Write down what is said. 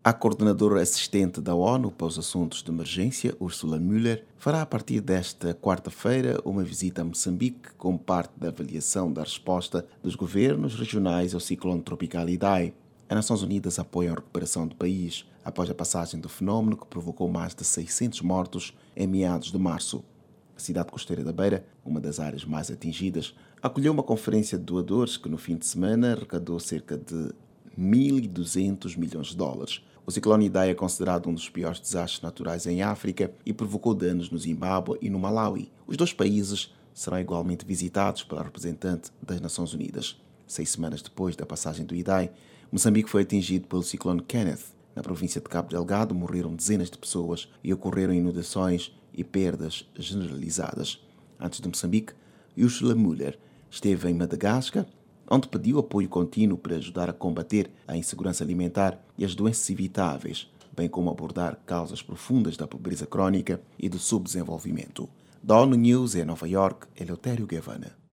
A coordenadora assistente da ONU para os assuntos de emergência, Ursula Müller, fará a partir desta quarta-feira uma visita a Moçambique como parte da avaliação da resposta dos governos regionais ao ciclone tropical Idai. As Nações Unidas apoiam a recuperação do país após a passagem do fenómeno que provocou mais de 600 mortos em meados de março. A cidade costeira da Beira, uma das áreas mais atingidas, acolheu uma conferência de doadores que no fim de semana arrecadou cerca de 1.200 milhões de dólares. O ciclone Idai é considerado um dos piores desastres naturais em África e provocou danos no Zimbábue e no Malawi. Os dois países serão igualmente visitados pela representante das Nações Unidas. 6 semanas depois da passagem do Idai, Moçambique foi atingido pelo ciclone Kenneth. Na província de Cabo Delgado morreram dezenas de pessoas e ocorreram inundações e perdas generalizadas. Antes de Moçambique, Ursula Müller esteve em Madagascar, onde pediu apoio contínuo para ajudar a combater a insegurança alimentar e as doenças evitáveis, bem como abordar causas profundas da pobreza crónica e do subdesenvolvimento. Da ONU News em Nova York, Eleutério Gavanna.